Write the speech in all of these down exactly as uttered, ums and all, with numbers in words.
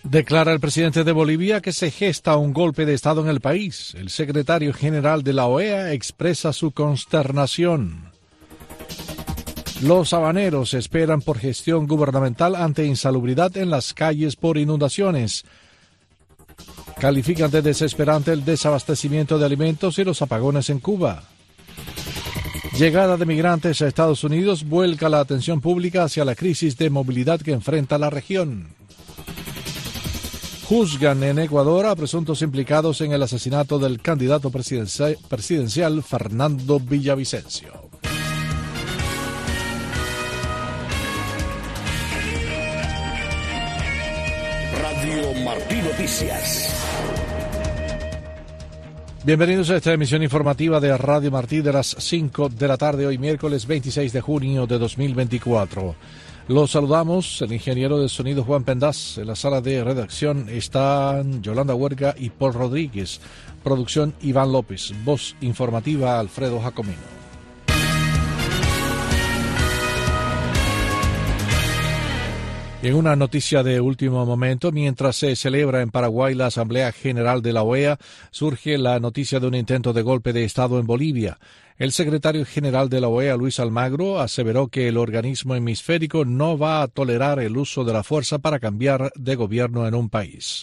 Declara el presidente de Bolivia que se gesta un golpe de Estado en el país. El secretario general de la O E A expresa su consternación. Los habaneros esperan por gestión gubernamental ante insalubridad en las calles por inundaciones. Califican de desesperante el desabastecimiento de alimentos y los apagones en Cuba. Llegada de migrantes a Estados Unidos vuelca la atención pública hacia la crisis de movilidad que enfrenta la región. Juzgan en Ecuador a presuntos implicados en el asesinato del candidato presidencial Fernando Villavicencio. Radio Martí Noticias. Bienvenidos a esta emisión informativa de Radio Martí de las cinco de la tarde, hoy miércoles veintiséis de junio de dos mil veinticuatro. Los saludamos, el ingeniero de sonido Juan Pendaz. En la sala de redacción están Yolanda Huerga y Paul Rodríguez. Producción Iván López. Voz informativa Alfredo Jacomino. Y en una noticia de último momento, mientras se celebra en Paraguay la Asamblea General de la O E A, surge la noticia de un intento de golpe de Estado en Bolivia. El secretario general de la O E A, Luis Almagro, aseveró que el organismo hemisférico no va a tolerar el uso de la fuerza para cambiar de gobierno en un país.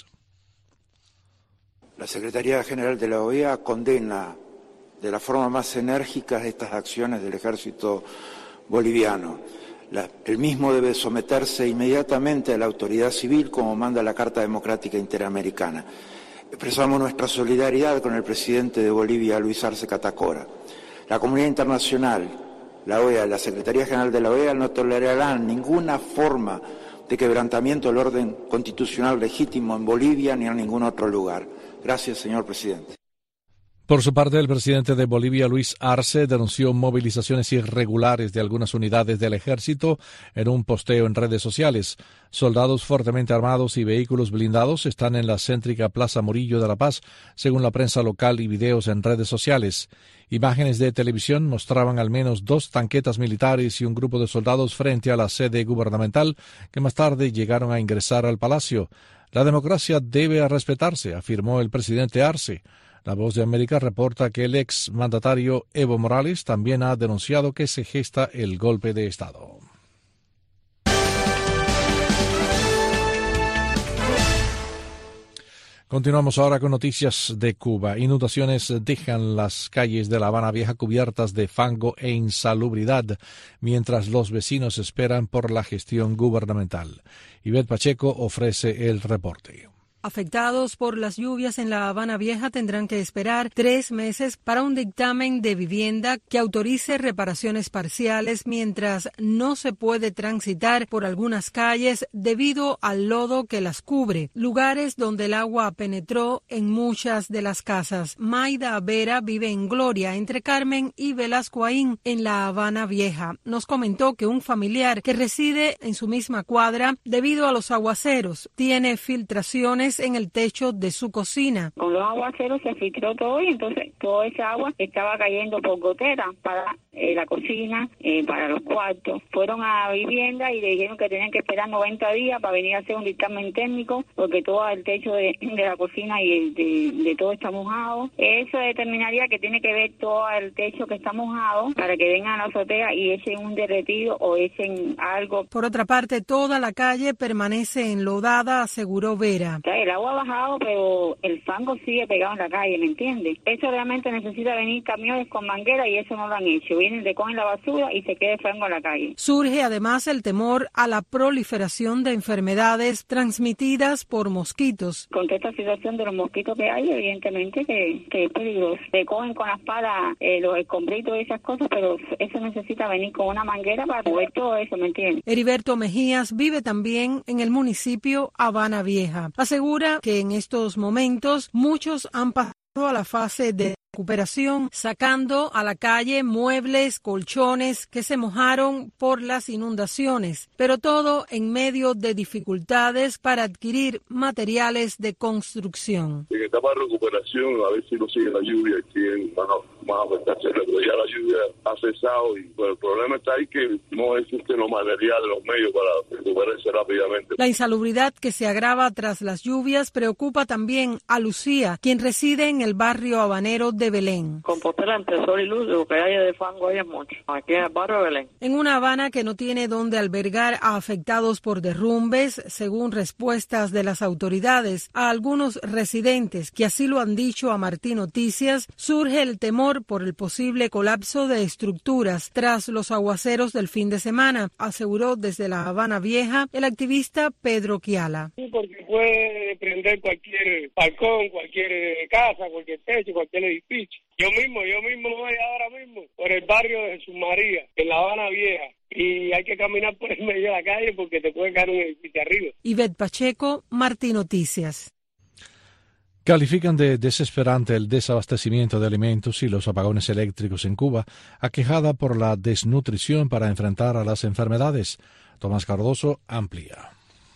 La Secretaría General de la O E A condena de la forma más enérgica estas acciones del ejército boliviano. La, el mismo debe someterse inmediatamente a la autoridad civil como manda la Carta Democrática Interamericana. Expresamos nuestra solidaridad con el presidente de Bolivia, Luis Arce Catacora. La comunidad internacional, la O E A, la Secretaría General de la O E A no tolerarán ninguna forma de quebrantamiento del orden constitucional legítimo en Bolivia ni en ningún otro lugar. Gracias, señor presidente. Por su parte, el presidente de Bolivia, Luis Arce, denunció movilizaciones irregulares de algunas unidades del ejército en un posteo en redes sociales. Soldados fuertemente armados y vehículos blindados están en la céntrica Plaza Murillo de La Paz, según la prensa local y videos en redes sociales. Imágenes de televisión mostraban al menos dos tanquetas militares y un grupo de soldados frente a la sede gubernamental, que más tarde llegaron a ingresar al palacio. La democracia debe respetarse, afirmó el presidente Arce. La Voz de América reporta que el ex mandatario Evo Morales también ha denunciado que se gesta el golpe de Estado. Continuamos ahora con noticias de Cuba. Inundaciones dejan las calles de La Habana Vieja cubiertas de fango e insalubridad, mientras los vecinos esperan por la gestión gubernamental. Ivette Pacheco ofrece el reporte. Afectados por las lluvias en La Habana Vieja tendrán que esperar tres meses para un dictamen de vivienda que autorice reparaciones parciales, mientras no se puede transitar por algunas calles debido al lodo que las cubre, lugares donde el agua penetró en muchas de las casas. Maida Vera vive en Gloria, entre Carmen y Velasco Aín, en La Habana Vieja. Nos comentó que un familiar que reside en su misma cuadra, debido a los aguaceros, tiene filtraciones en el techo de su cocina. Con los aguaceros se filtró todo y entonces toda esa agua estaba cayendo por gotera para eh, la cocina, eh, para los cuartos. Fueron a vivienda y le dijeron que tenían que esperar noventa días para venir a hacer un dictamen técnico porque todo el techo de, de la cocina y el de, de todo está mojado. Eso determinaría que tiene que ver todo el techo que está mojado para que vengan a la azotea y echen un derretido o echen algo. Por otra parte, toda la calle permanece enlodada, aseguró Vera. El agua ha bajado, pero el fango sigue pegado en la calle, ¿me entiendes? Eso realmente necesita venir camiones con manguera y eso no lo han hecho. Vienen, recogen la basura y se queda el fango en la calle. Surge además el temor a la proliferación de enfermedades transmitidas por mosquitos. Con toda esta situación de los mosquitos que hay, evidentemente que, que es peligroso. Recogen con las palas eh, los escombritos y esas cosas, pero eso necesita venir con una manguera para mover todo eso, ¿me entiendes? Heriberto Mejías vive también en el municipio Habana Vieja. Asegura que en estos momentos muchos han pasado a la fase de recuperación, sacando a la calle muebles, colchones que se mojaron por las inundaciones, pero todo en medio de dificultades para adquirir materiales de construcción. En etapa de recuperación, a ver si no sigue la lluvia aquí en, bueno, más afectaciones, pero ya la lluvia ha cesado y pues, el problema está ahí que no existen los materiales, los medios para recuperarse rápidamente. La insalubridad que se agrava tras las lluvias preocupa también a Lucía, quien reside en el barrio habanero de Belén. Compostela entre sol y luz, lo que hay de fango ahí es mucho, aquí en el barrio de Belén. En una Habana que no tiene donde albergar a afectados por derrumbes, según respuestas de las autoridades a algunos residentes que así lo han dicho a Martín Noticias, surge el temor por el posible colapso de estructuras tras los aguaceros del fin de semana, aseguró desde La Habana Vieja el activista Pedro Quiala. Sí, porque puede prender cualquier balcón, cualquier casa, cualquier techo, cualquier edificio. Yo mismo, yo mismo voy ahora mismo por el barrio de Jesús María, en La Habana Vieja, y hay que caminar por el medio de la calle porque te puede caer un edificio arriba. Ivette Pacheco, Martín Noticias. Califican de desesperante el desabastecimiento de alimentos y los apagones eléctricos en Cuba, aquejada por la desnutrición para enfrentar a las enfermedades. Tomás Cardoso amplía.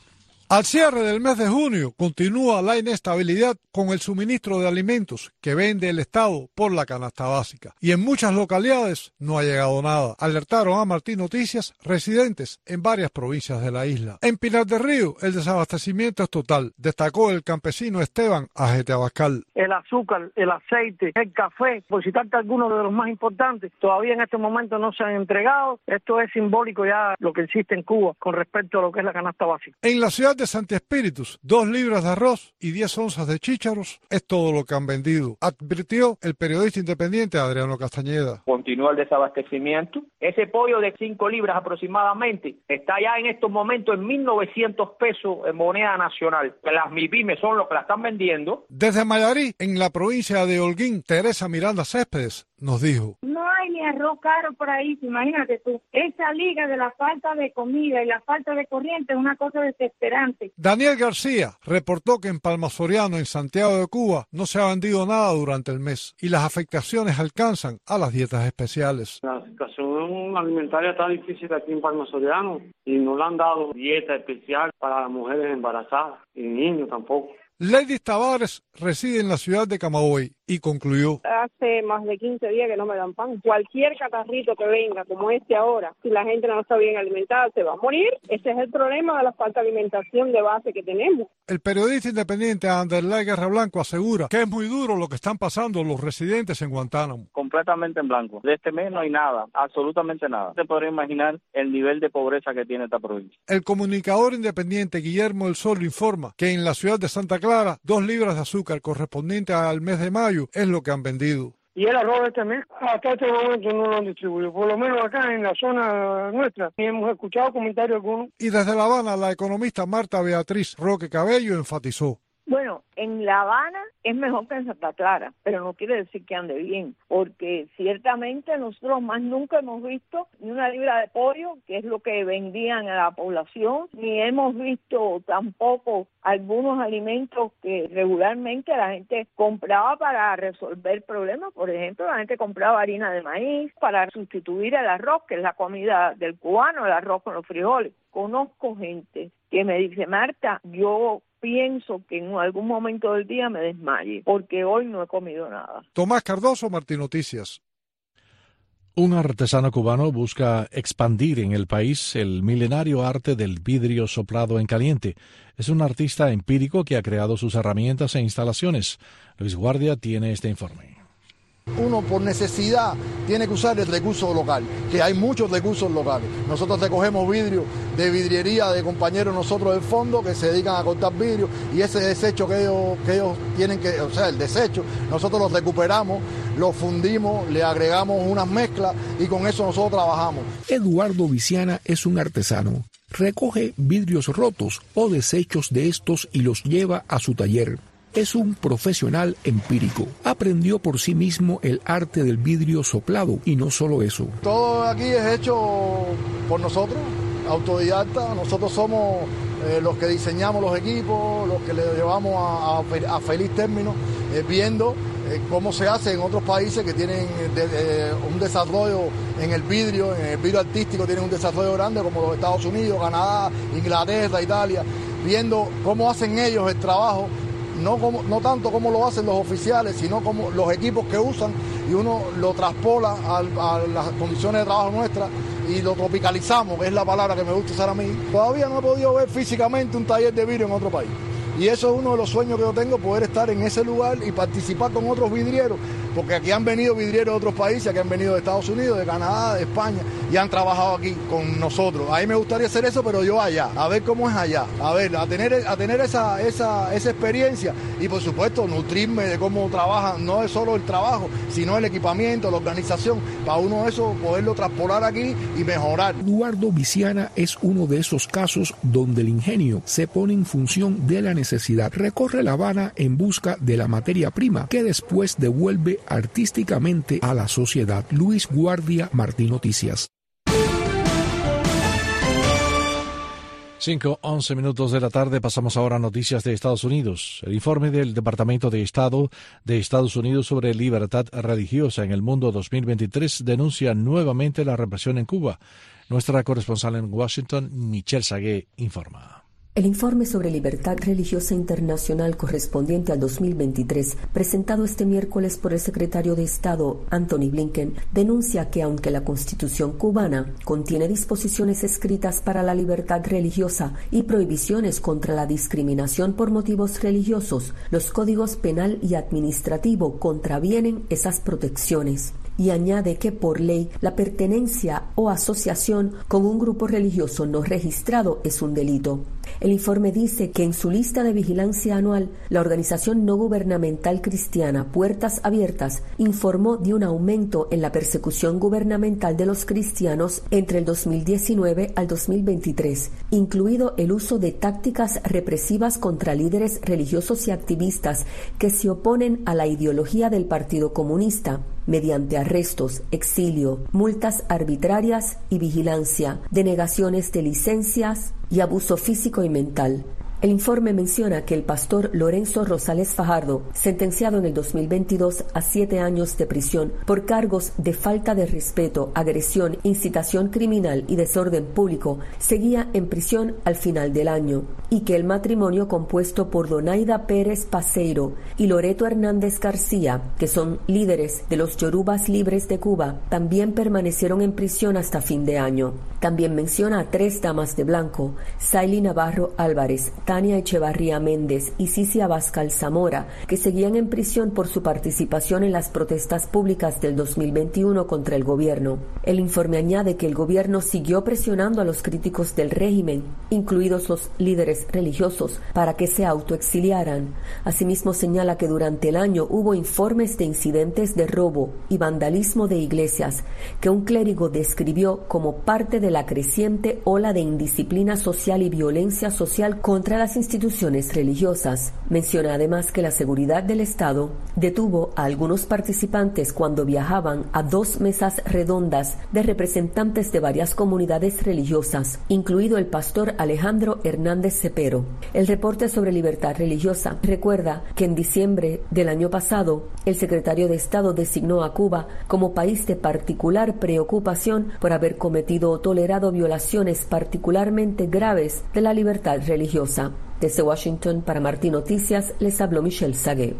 Al cierre del mes de junio continúa la inestabilidad con el suministro de alimentos que vende el Estado por la canasta básica. Y en muchas localidades no ha llegado nada. Alertaron a Martín Noticias residentes en varias provincias de la isla. En Pinar del Río el desabastecimiento es total, destacó el campesino Esteban Ajete Abascal. El azúcar, el aceite, el café, por citarte algunos de los más importantes, todavía en este momento no se han entregado. Esto es simbólico ya lo que existe en Cuba con respecto a lo que es la canasta básica. En la ciudad de Santi Espíritus, dos libras de arroz y diez onzas de chícharos es todo lo que han vendido, advirtió el periodista independiente Adriano Castañeda. Continúa el desabastecimiento. Ese pollo de cinco libras aproximadamente está ya en estos momentos en mil novecientos pesos en moneda nacional. Las MIPYMES son los que la están vendiendo. Desde Mayarí, en la provincia de Holguín, Teresa Miranda Céspedes nos dijo: no hay ni arroz caro por ahí, imagínate tú. Esa liga de la falta de comida y la falta de corriente es una cosa desesperante. Daniel García reportó que en Palma Soriano, en Santiago de Cuba, no se ha vendido nada durante el mes y las afectaciones alcanzan a las dietas especiales. La situación alimentaria está difícil aquí en Palma Soriano y no le han dado dieta especial para las mujeres embarazadas y niños tampoco. Lady Tavares reside en la ciudad de Camagüey y concluyó: hace más de quince días que no me dan pan. Cualquier catarrito que venga, como este ahora, si la gente no está bien alimentada, se va a morir. Ese es el problema de la falta de alimentación de base que tenemos. El periodista independiente Anderlay Guerra Blanco asegura que es muy duro lo que están pasando los residentes en Guantánamo. Completamente en blanco. De este mes no hay nada, absolutamente nada. Se podría imaginar el nivel de pobreza que tiene esta provincia. El comunicador independiente Guillermo del Sol informa que en la ciudad de Santa Clara, dos libras de azúcar correspondiente al mes de mayo es lo que han vendido. ¿Y el arroz de este mes? Hasta este momento no lo han distribuido, por lo menos acá en la zona nuestra. Ni hemos escuchado comentarios algunos. Y desde La Habana, la economista Marta Beatriz Roque Cabello enfatizó: bueno, en La Habana es mejor que en Santa Clara, pero no quiere decir que ande bien, porque ciertamente nosotros más nunca hemos visto ni una libra de pollo, que es lo que vendían a la población, ni hemos visto tampoco algunos alimentos que regularmente la gente compraba para resolver problemas. Por ejemplo, la gente compraba harina de maíz para sustituir el arroz, que es la comida del cubano, el arroz con los frijoles. Conozco gente que me dice: Marta, yo pienso que en algún momento del día me desmaye, porque hoy no he comido nada. Tomás Cardoso, Martín Noticias. Un artesano cubano busca expandir en el país el milenario arte del vidrio soplado en caliente. Es un artista empírico que ha creado sus herramientas e instalaciones. Luis Guardia tiene este informe. Uno por necesidad tiene que usar el recurso local, que hay muchos recursos locales. Nosotros recogemos vidrio de vidriería de compañeros nosotros del fondo que se dedican a cortar vidrio, y ese desecho que ellos, que ellos tienen que, o sea, el desecho, nosotros lo recuperamos, lo fundimos, le agregamos unas mezclas y con eso nosotros trabajamos. Eduardo Viciana es un artesano. Recoge vidrios rotos o desechos de estos y los lleva a su taller. Es un profesional empírico. Aprendió por sí mismo el arte del vidrio soplado y no solo eso. Todo aquí es hecho por nosotros, autodidacta. Nosotros somos eh, los que diseñamos los equipos, los que le llevamos a, a, a feliz término, eh, viendo eh, cómo se hace en otros países que tienen de, de, un desarrollo en el vidrio, en el vidrio artístico tienen un desarrollo grande, como los Estados Unidos, Canadá, Inglaterra, Italia, viendo cómo hacen ellos el trabajo. no, como, no tanto como lo hacen los oficiales, sino como los equipos que usan, y uno lo traspola a, a las condiciones de trabajo nuestras y lo tropicalizamos, que es la palabra que me gusta usar a mí. Todavía no he podido ver físicamente un taller de vidrio en otro país. Y eso es uno de los sueños que yo tengo, poder estar en ese lugar y participar con otros vidrieros, porque aquí han venido vidrieros de otros países, aquí han venido de Estados Unidos, de Canadá, de España, y han trabajado aquí con nosotros. A mí me gustaría hacer eso, pero yo allá, a ver cómo es allá, a ver, a tener, a tener esa, esa, esa experiencia y por supuesto nutrirme de cómo trabajan, no es solo el trabajo, sino el equipamiento, la organización, para uno eso poderlo traspolar aquí y mejorar. Eduardo Viciana es uno de esos casos donde el ingenio se pone en función de la necesidad. Recorre La Habana en busca de la materia prima que después devuelve artísticamente a la sociedad. Luis Guardia, Martín Noticias. cinco, once minutos de la tarde, pasamos ahora a noticias de Estados Unidos. El informe del Departamento de Estado de Estados Unidos sobre libertad religiosa en el mundo dos mil veintitrés denuncia nuevamente la represión en Cuba. Nuestra corresponsal en Washington, Michelle Sagué, informa. El informe sobre libertad religiosa internacional correspondiente al dos mil veintitrés, presentado este miércoles por el secretario de Estado, Anthony Blinken, denuncia que aunque la Constitución cubana contiene disposiciones escritas para la libertad religiosa y prohibiciones contra la discriminación por motivos religiosos, los códigos penal y administrativo contravienen esas protecciones. Y añade que por ley la pertenencia o asociación con un grupo religioso no registrado es un delito. El informe dice que en su lista de vigilancia anual, la organización no gubernamental cristiana Puertas Abiertas informó de un aumento en la persecución gubernamental de los cristianos entre el dos mil diecinueve al dos mil veintitrés, incluido el uso de tácticas represivas contra líderes religiosos y activistas que se oponen a la ideología del Partido Comunista, mediante arrestos, exilio, multas arbitrarias y vigilancia, denegaciones de licencias y abuso físico y mental. El informe menciona que el pastor Lorenzo Rosales Fajardo, sentenciado en el dos mil veintidós a siete años de prisión por cargos de falta de respeto, agresión, incitación criminal y desorden público, seguía en prisión al final del año, y que el matrimonio compuesto por Donaida Pérez Paseiro y Loreto Hernández García, que son líderes de los Yorubas Libres de Cuba, también permanecieron en prisión hasta fin de año. También menciona a tres damas de blanco, Saily Navarro Álvarez, Tania Echevarría Méndez y Cici Abascal Zamora, que seguían en prisión por su participación en las protestas públicas del dos mil veintiuno contra el gobierno. El informe añade que el gobierno siguió presionando a los críticos del régimen, incluidos los líderes religiosos, para que se autoexiliaran. Asimismo señala que durante el año hubo informes de incidentes de robo y vandalismo de iglesias, que un clérigo describió como parte de la creciente ola de indisciplina social y violencia social contra las instituciones religiosas. Menciona además que la seguridad del Estado detuvo a algunos participantes cuando viajaban a dos mesas redondas de representantes de varias comunidades religiosas, incluido el pastor Alejandro Hernández Cepero. El reporte sobre libertad religiosa recuerda que en diciembre del año pasado, el secretario de Estado designó a Cuba como país de particular preocupación por haber cometido o tolerado violaciones particularmente graves de la libertad religiosa. Desde Washington, para Martín Noticias, les habló Michelle Sagué.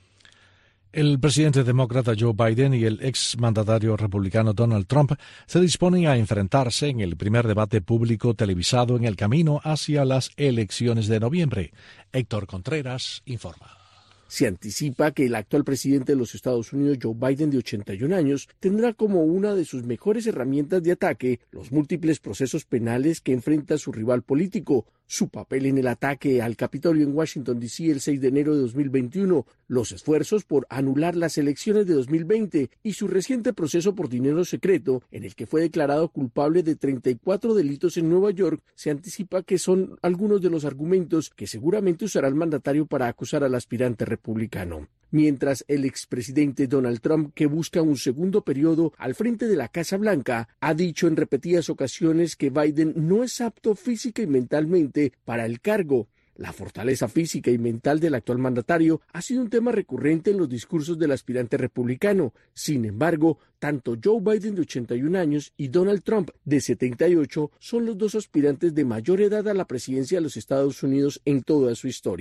El presidente demócrata Joe Biden y el exmandatario republicano Donald Trump se disponen a enfrentarse en el primer debate público televisado en el camino hacia las elecciones de noviembre. Héctor Contreras informa. Se anticipa que el actual presidente de los Estados Unidos, Joe Biden, de ochenta y un años, tendrá como una de sus mejores herramientas de ataque los múltiples procesos penales que enfrenta su rival político, su papel en el ataque al Capitolio en Washington, D C el seis de enero de dos mil veintiuno, los esfuerzos por anular las elecciones de dos mil veinte y su reciente proceso por dinero secreto, en el que fue declarado culpable de treinta y cuatro delitos en Nueva York. Se anticipa que son algunos de los argumentos que seguramente usará el mandatario para acusar al aspirante republicano. Mientras el expresidente Donald Trump, que busca un segundo periodo al frente de la Casa Blanca, ha dicho en repetidas ocasiones que Biden no es apto física y mentalmente para el cargo. La fortaleza física y mental del actual mandatario ha sido un tema recurrente en los discursos del aspirante republicano. Sin embargo, tanto Joe Biden, de ochenta y un años, y Donald Trump, de setenta y ocho, son los dos aspirantes de mayor edad a la presidencia de los Estados Unidos en toda su historia.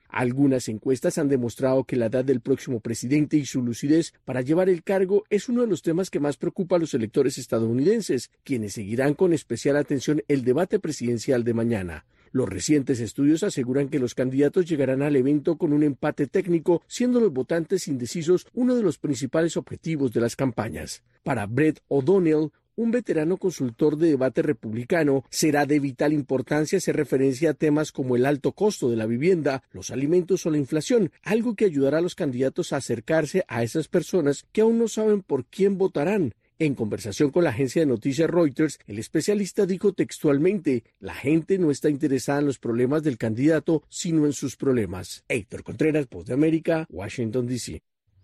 Algunas encuestas han demostrado que la edad del próximo presidente y su lucidez para llevar el cargo es uno de los temas que más preocupa a los electores estadounidenses, quienes seguirán con especial atención el debate presidencial de mañana. Los recientes estudios aseguran que los candidatos llegarán al evento con un empate técnico, siendo los votantes indecisos uno de los principales objetivos de las campañas. Para Brett O'Donnell, un veterano consultor de debate republicano, será de vital importancia hacer referencia a temas como el alto costo de la vivienda, los alimentos o la inflación, algo que ayudará a los candidatos a acercarse a esas personas que aún no saben por quién votarán. En conversación con la agencia de noticias Reuters, el especialista dijo textualmente: la gente no está interesada en los problemas del candidato, sino en sus problemas. Héctor Contreras, Voz de América, Washington, D C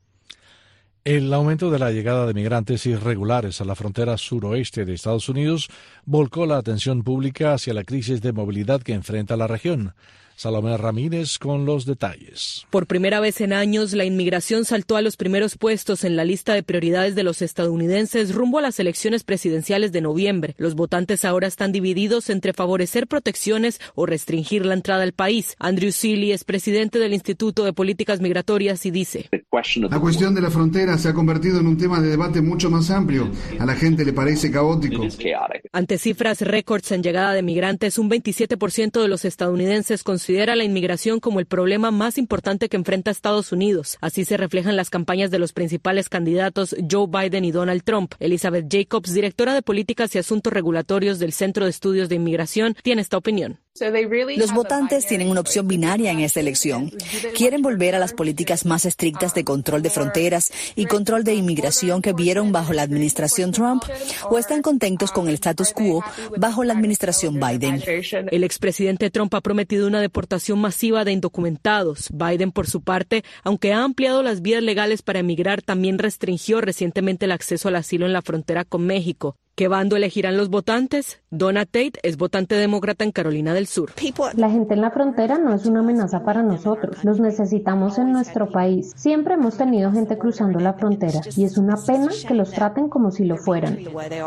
El aumento de la llegada de migrantes irregulares a la frontera suroeste de Estados Unidos volcó la atención pública hacia la crisis de movilidad que enfrenta la región. Salomé Ramírez con los detalles. Por primera vez en años, la inmigración saltó a los primeros puestos en la lista de prioridades de los estadounidenses rumbo a las elecciones presidenciales de noviembre. Los votantes ahora están divididos entre favorecer protecciones o restringir la entrada al país. Andrew Seeley es presidente del Instituto de Políticas Migratorias y dice: la cuestión de la frontera se ha convertido en un tema de debate mucho más amplio. A la gente le parece caótico. Ante cifras récords en llegada de migrantes, un veintisiete por ciento de los estadounidenses consideran considera la inmigración como el problema más importante que enfrenta Estados Unidos. Así se reflejan las campañas de los principales candidatos Joe Biden y Donald Trump. Elizabeth Jacobs, directora de Políticas y Asuntos Regulatorios del Centro de Estudios de Inmigración, tiene esta opinión. Los votantes tienen una opción binaria en esta elección. Quieren volver a las políticas más estrictas de control de fronteras y control de inmigración que vieron bajo la administración Trump, o están contentos con el status quo bajo la administración Biden. El expresidente Trump ha prometido una deportación masiva de indocumentados. Biden, por su parte, aunque ha ampliado las vías legales para emigrar, también restringió recientemente el acceso al asilo en la frontera con México. ¿Qué bando elegirán los votantes? Donna Tate es votante demócrata en Carolina del Sur. La gente en la frontera no es una amenaza para nosotros. Los necesitamos en nuestro país. Siempre hemos tenido gente cruzando la frontera y es una pena que los traten como si lo fueran.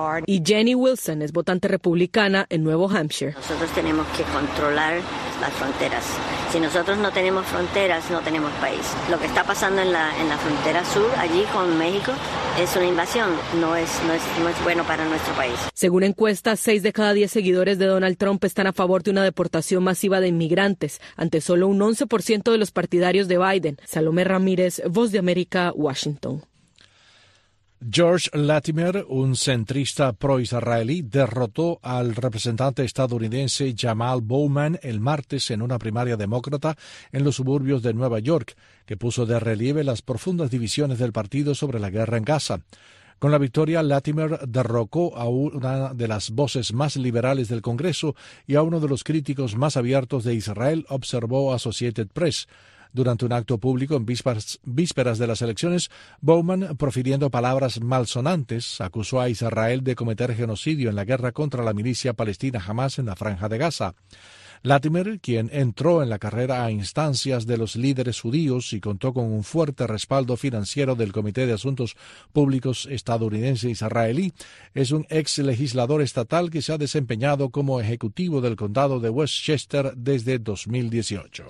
Y Jenny Wilson es votante republicana en Nuevo Hampshire. Nosotros tenemos que controlar las fronteras. Si nosotros no tenemos fronteras, no tenemos país. Lo que está pasando en la, en la frontera sur, allí con México, es una invasión. No es, no es, no es bueno para nuestro país. Según encuestas, seis de cada diez seguidores de Donald Trump están a favor de una deportación masiva de inmigrantes, ante solo un once por ciento de los partidarios de Biden. Salomé Ramírez, Voz de América, Washington. George Latimer, un centrista pro-israelí, derrotó al representante estadounidense Jamal Bowman el martes en una primaria demócrata en los suburbios de Nueva York, que puso de relieve las profundas divisiones del partido sobre la guerra en Gaza. Con la victoria, Latimer derrocó a una de las voces más liberales del Congreso y a uno de los críticos más abiertos de Israel, observó Associated Press. Durante un acto público en vísperas, vísperas de las elecciones, Bowman, profiriendo palabras malsonantes, acusó a Israel de cometer genocidio en la guerra contra la milicia palestina Hamas en la Franja de Gaza. Latimer, quien entró en la carrera a instancias de los líderes judíos y contó con un fuerte respaldo financiero del Comité de Asuntos Públicos estadounidense israelí, es un ex legislador estatal que se ha desempeñado como ejecutivo del condado de Westchester desde dos mil dieciocho.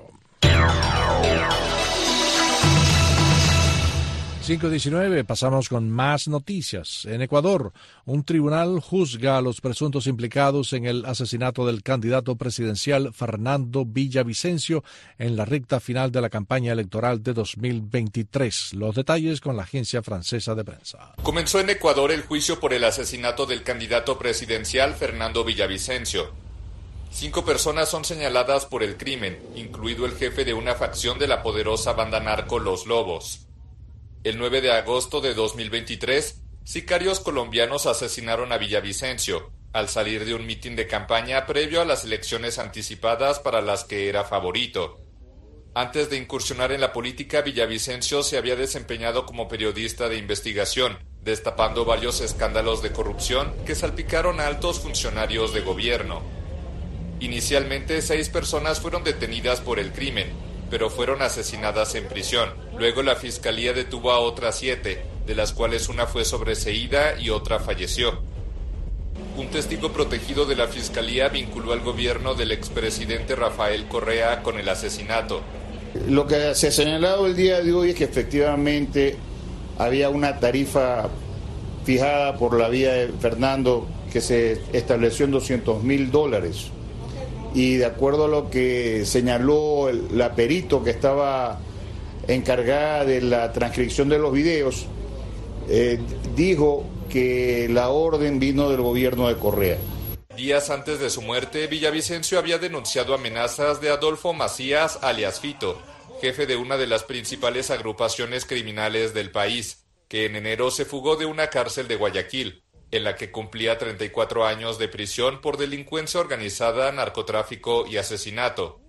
cinco diecinueve, pasamos con más noticias. En Ecuador, un tribunal juzga a los presuntos implicados en el asesinato del candidato presidencial Fernando Villavicencio en la recta final de la campaña electoral de dos mil veintitrés. Los detalles con la agencia francesa de prensa. Comenzó en Ecuador el juicio por el asesinato del candidato presidencial Fernando Villavicencio. Cinco personas son señaladas por el crimen, incluido el jefe de una facción de la poderosa banda narco Los Lobos. El nueve de agosto de dos mil veintitrés, sicarios colombianos asesinaron a Villavicencio al salir de un mitin de campaña previo a las elecciones anticipadas para las que era favorito. Antes de incursionar en la política, Villavicencio se había desempeñado como periodista de investigación, destapando varios escándalos de corrupción que salpicaron a altos funcionarios de gobierno. Inicialmente, seis personas fueron detenidas por el crimen, pero fueron asesinadas en prisión. Luego la fiscalía detuvo a otras siete, de las cuales una fue sobreseída y otra falleció. Un testigo protegido de la fiscalía vinculó al gobierno del expresidente Rafael Correa con el asesinato. Lo que se ha señalado el día de hoy es que efectivamente había una tarifa fijada por la vía de Fernando que se estableció en doscientos mil dólares. Y de acuerdo a lo que señaló el, la perito que estaba encargada de la transcripción de los videos, eh, dijo que la orden vino del gobierno de Correa. Días antes de su muerte, Villavicencio había denunciado amenazas de Adolfo Macías, alias Fito, jefe de una de las principales agrupaciones criminales del país, que en enero se fugó de una cárcel de Guayaquil, en la que cumplía treinta y cuatro años de prisión por delincuencia organizada, narcotráfico y asesinato.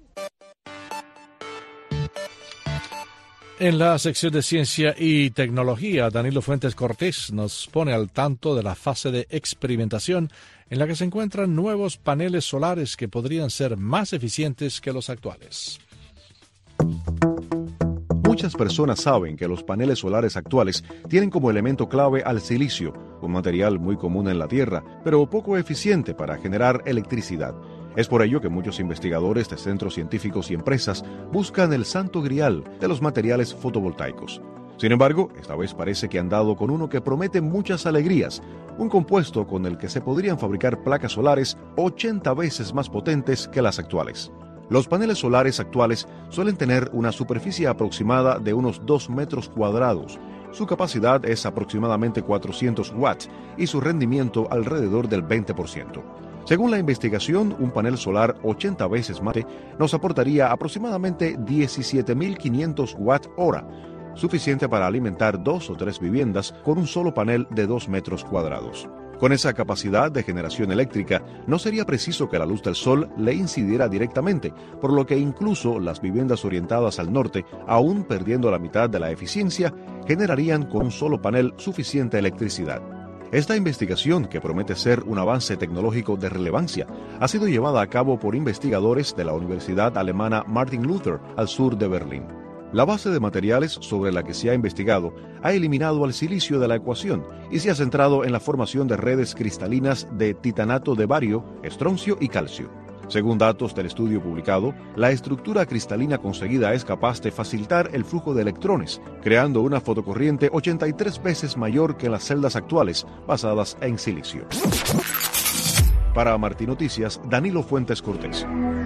En la sección de Ciencia y Tecnología, Danilo Fuentes Cortés nos pone al tanto de la fase de experimentación en la que se encuentran nuevos paneles solares que podrían ser más eficientes que los actuales. Muchas personas saben que los paneles solares actuales tienen como elemento clave al silicio, un material muy común en la Tierra, pero poco eficiente para generar electricidad. Es por ello que muchos investigadores de centros científicos y empresas buscan el santo grial de los materiales fotovoltaicos. Sin embargo, esta vez parece que han dado con uno que promete muchas alegrías, un compuesto con el que se podrían fabricar placas solares ochenta veces más potentes que las actuales. Los paneles solares actuales suelen tener una superficie aproximada de unos dos metros cuadrados. Su capacidad es aproximadamente cuatrocientos watts y su rendimiento alrededor del veinte por ciento. Según la investigación, un panel solar ochenta veces más nos aportaría aproximadamente diecisiete mil quinientos watts hora, suficiente para alimentar dos o tres viviendas con un solo panel de dos metros cuadrados. Con esa capacidad de generación eléctrica, no sería preciso que la luz del sol le incidiera directamente, por lo que incluso las viviendas orientadas al norte, aún perdiendo la mitad de la eficiencia, generarían con un solo panel suficiente electricidad. Esta investigación, que promete ser un avance tecnológico de relevancia, ha sido llevada a cabo por investigadores de la Universidad Alemana Martin Luther, al sur de Berlín. La base de materiales sobre la que se ha investigado ha eliminado al silicio de la ecuación y se ha centrado en la formación de redes cristalinas de titanato de bario, estroncio y calcio. Según datos del estudio publicado, la estructura cristalina conseguida es capaz de facilitar el flujo de electrones, creando una fotocorriente ochenta y tres veces mayor que las celdas actuales basadas en silicio. Para Martín Noticias, Danilo Fuentes Cortés.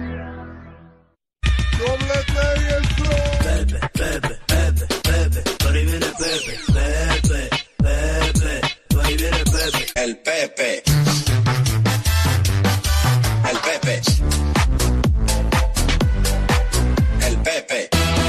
Pepe, Pepe, Pepe, Pepe, por ahí viene Pepe, Pepe, Pepe, por ahí viene Pepe. El Pepe. El Pepe. El Pepe.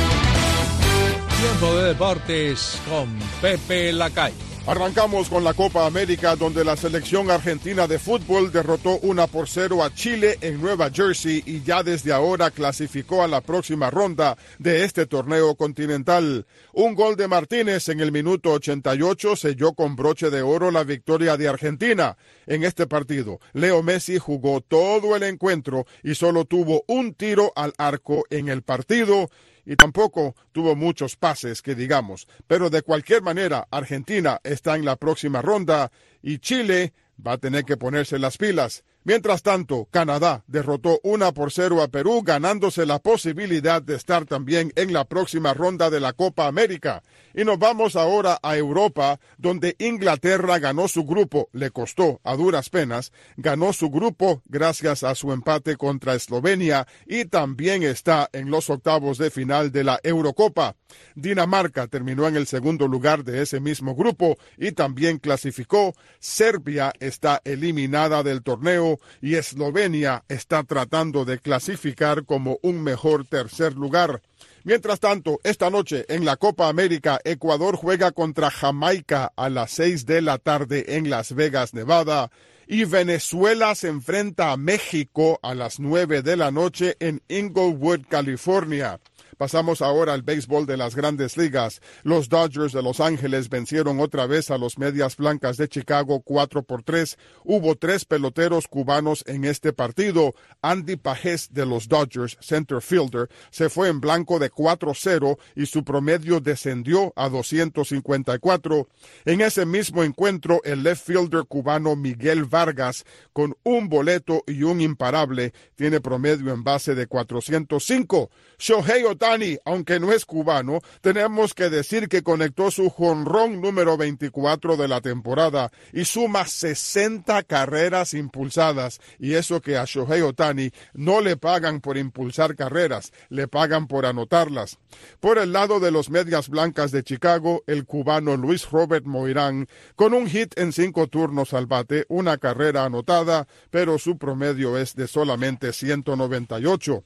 Tiempo de deportes con Pepe Lacay. Arrancamos con la Copa América, donde la selección argentina de fútbol derrotó uno por cero a Chile en Nueva Jersey y ya desde ahora clasificó a la próxima ronda de este torneo continental. Un gol de Martínez en el minuto ochenta y ocho selló con broche de oro la victoria de Argentina. En este partido, Leo Messi jugó todo el encuentro y solo tuvo un tiro al arco en el partido. Y tampoco tuvo muchos pases, que digamos. Pero de cualquier manera, Argentina está en la próxima ronda y Chile va a tener que ponerse las pilas. Mientras tanto, Canadá derrotó uno por cero a Perú, ganándose la posibilidad de estar también en la próxima ronda de la Copa América. Y nos vamos ahora a Europa, donde Inglaterra ganó su grupo, le costó a duras penas, ganó su grupo gracias a su empate contra Eslovenia y también está en los octavos de final de la Eurocopa. Dinamarca terminó en el segundo lugar de ese mismo grupo y también clasificó. Serbia está eliminada del torneo y Eslovenia está tratando de clasificar como un mejor tercer lugar. Mientras tanto, esta noche en la Copa América, Ecuador juega contra Jamaica a las seis de la tarde en Las Vegas, Nevada. Y Venezuela se enfrenta a México a las nueve de la noche en Inglewood, California. Pasamos ahora al béisbol de las Grandes Ligas. Los Dodgers de Los Ángeles vencieron otra vez a los Medias Blancas de Chicago cuatro por tres. Hubo tres peloteros cubanos en este partido. Andy Pajés de los Dodgers, center fielder, se fue en blanco de cuatro cero y su promedio descendió a doscientos cincuenta y cuatro. En ese mismo encuentro, el left fielder cubano Miguel Vargas, con un boleto y un imparable, tiene promedio en base de cuatrocientos cinco. Shohei Ohtani Ohtani, aunque no es cubano, tenemos que decir que conectó su jonrón número veinticuatro de la temporada y suma sesenta carreras impulsadas. Y eso que a Shohei Ohtani no le pagan por impulsar carreras, le pagan por anotarlas. Por el lado de los Medias Blancas de Chicago, el cubano Luis Robert Moirán, con un hit en cinco turnos al bate, una carrera anotada, pero su promedio es de solamente ciento noventa y ocho.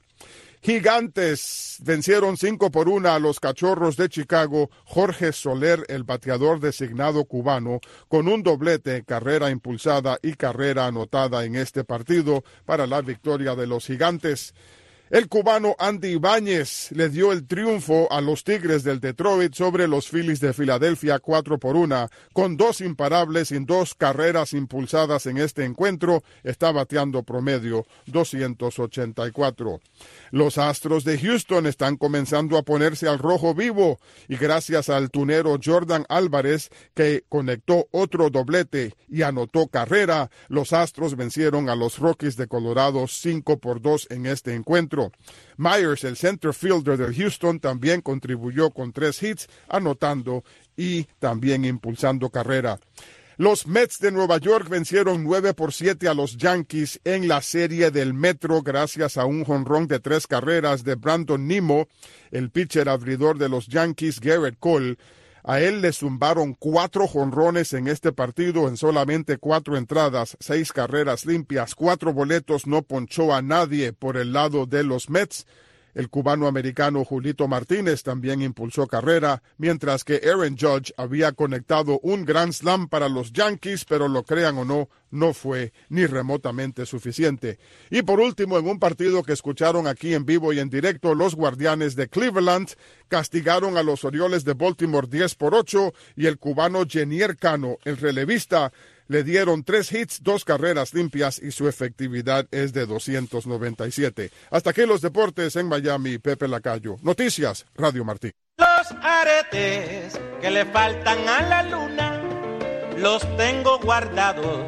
Gigantes vencieron cinco por una a los Cachorros de Chicago. Jorge Soler, el bateador designado cubano, con un doblete, carrera impulsada y carrera anotada en este partido para la victoria de los Gigantes. El cubano Andy Ibáñez le dio el triunfo a los Tigres del Detroit sobre los Phillies de Filadelfia cuatro por una, con dos imparables y dos carreras impulsadas en este encuentro. Está bateando promedio doscientos ochenta y cuatro. Los Astros de Houston están comenzando a ponerse al rojo vivo y gracias al tunero Jordan Álvarez, que conectó otro doblete y anotó carrera, los Astros vencieron a los Rockies de Colorado cinco por dos en este encuentro. Myers, el center fielder de Houston, también contribuyó con tres hits, anotando y también impulsando carrera. Los Mets de Nueva York vencieron nueve por siete a los Yankees en la serie del Metro gracias a un jonrón de tres carreras de Brandon Nimmo. El pitcher abridor de los Yankees, Garrett Cole, a él le zumbaron cuatro jonrones en este partido en solamente cuatro entradas, seis carreras limpias, cuatro boletos, no ponchó a nadie por el lado de los Mets. El cubano-americano Julito Martínez también impulsó carrera, mientras que Aaron Judge había conectado un grand slam para los Yankees, pero lo crean o no, no fue ni remotamente suficiente. Y por último, en un partido que escucharon aquí en vivo y en directo, los Guardianes de Cleveland castigaron a los Orioles de Baltimore diez por ocho y el cubano Jenier Cano, el relevista, le dieron tres hits, dos carreras limpias y su efectividad es de doscientos noventa y siete. Hasta aquí los deportes en Miami, Pepe Lacayo. Noticias, Radio Martí. Los aretes que le faltan a la luna los tengo guardados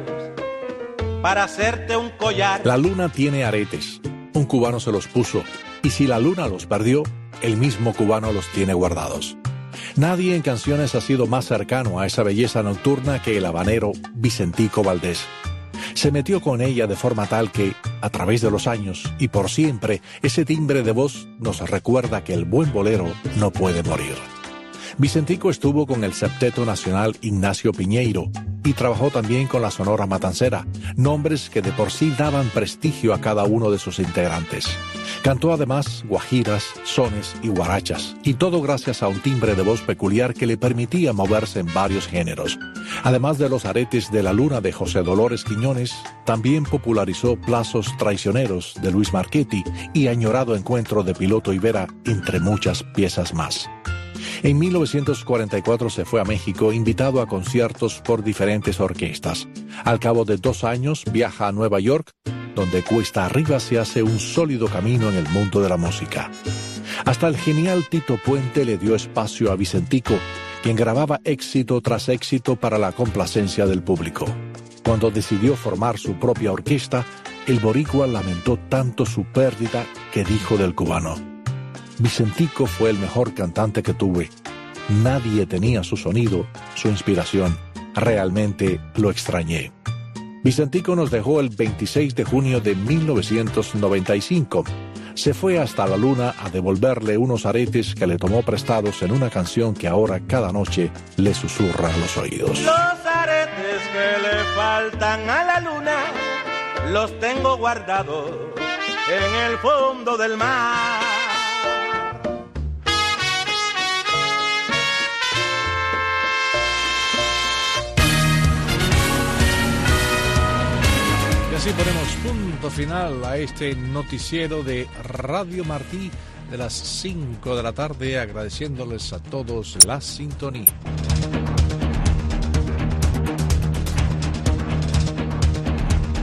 para hacerte un collar. La luna tiene aretes. Un cubano se los puso y si la luna los perdió, el mismo cubano los tiene guardados. Nadie en canciones ha sido más cercano a esa belleza nocturna que el habanero Vicentico Valdés. Se metió con ella de forma tal que, a través de los años y por siempre, ese timbre de voz nos recuerda que el buen bolero no puede morir. Vicentico estuvo con el Septeto Nacional Ignacio Piñeiro y trabajó también con la Sonora Matancera, nombres que de por sí daban prestigio a cada uno de sus integrantes. Cantó además guajiras, sones y guarachas, y todo gracias a un timbre de voz peculiar que le permitía moverse en varios géneros. Además de los aretes de la luna de José Dolores Quiñones, también popularizó Plazos Traicioneros de Luis Marchetti y Añorado Encuentro de Piloto y Vera, entre muchas piezas más. En mil novecientos cuarenta y cuatro se fue a México invitado a conciertos por diferentes orquestas. Al cabo de dos años viaja a Nueva York, donde cuesta arriba se hace un sólido camino en el mundo de la música. Hasta el genial Tito Puente le dio espacio a Vicentico, quien grababa éxito tras éxito para la complacencia del público. Cuando decidió formar su propia orquesta, el boricua lamentó tanto su pérdida que dijo del cubano: Vicentico fue el mejor cantante que tuve. Nadie tenía su sonido, su inspiración. Realmente lo extrañé. Vicentico nos dejó el veintiséis de junio de mil novecientos noventa y cinco. Se fue hasta la luna a devolverle unos aretes que le tomó prestados en una canción que ahora cada noche le susurra a los oídos. Los aretes que le faltan a la luna los tengo guardados en el fondo del mar. Y así ponemos punto final a este noticiero de Radio Martí de las cinco de la tarde, agradeciéndoles a todos la sintonía.